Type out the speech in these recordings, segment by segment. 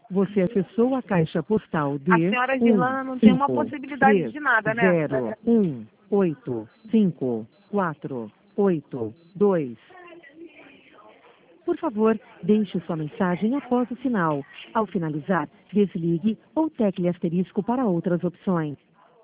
Você acessou a caixa postal de A senhora Girlana não tem uma possibilidade de nada, né? 0185482. Por favor, deixe sua mensagem após o sinal. Ao finalizar, desligue ou tecle asterisco para outras opções.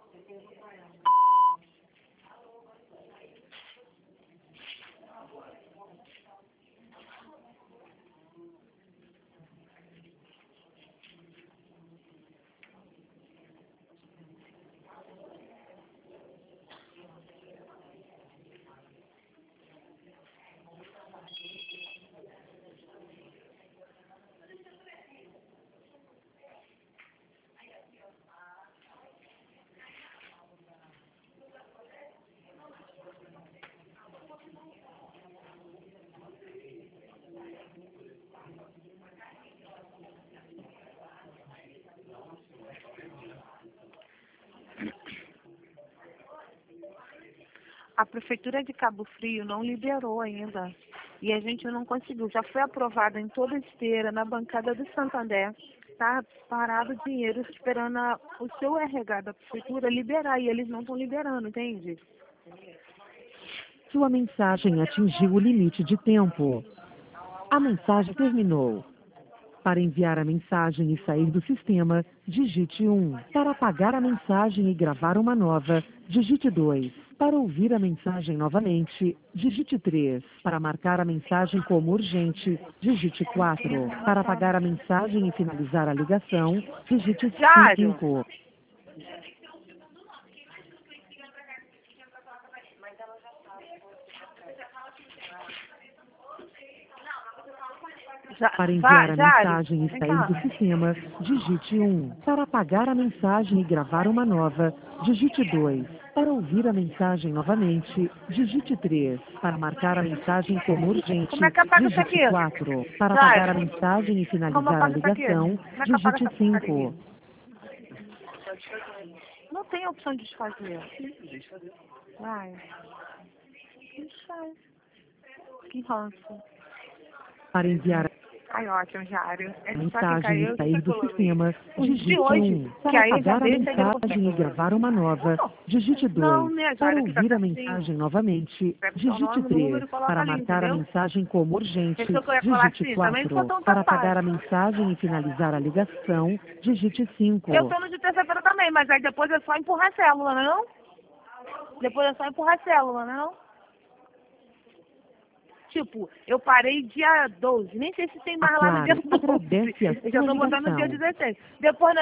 A Prefeitura de Cabo Frio não liberou ainda. E a gente não conseguiu. Já foi aprovada em toda a esteira, na bancada do Santander. Está parado o dinheiro esperando o seu RH da Prefeitura liberar. E eles não estão liberando, entende? Sua mensagem atingiu o limite de tempo. A mensagem terminou. Para enviar a mensagem e sair do sistema, digite 1. Para apagar a mensagem e gravar uma nova, digite 2. Para ouvir a mensagem novamente, digite 3. Para marcar a mensagem como urgente, digite 4. Para apagar a mensagem e finalizar a ligação, digite 5. Para enviar a mensagem e sair do sistema, digite 1. Para apagar a mensagem e gravar uma nova, digite 2. Para ouvir a mensagem novamente, digite 3. Para marcar a mensagem como urgente, digite 4. Para apagar a mensagem e finalizar a ligação, digite 5. Não tem opção de desfazer. Vai. Desfaz. Que ranço. Para enviar Ai, ótimo, Jário. a mensagem e sair do sistema, digite 1. Para apagar a mensagem e gravar uma nova, digite 2. Para ouvir a mensagem novamente, digite 3. Para marcar a mensagem como urgente, digite 4. Para apagar a mensagem e finalizar a ligação, digite 5. Eu tô no de terça-feira também, mas aí depois é só empurrar a célula, não? Depois é só empurrar a célula, não? Tipo, eu parei dia 12, nem sei se tem mais lá no dia 12. Eu já tô botando no dia 16. Depois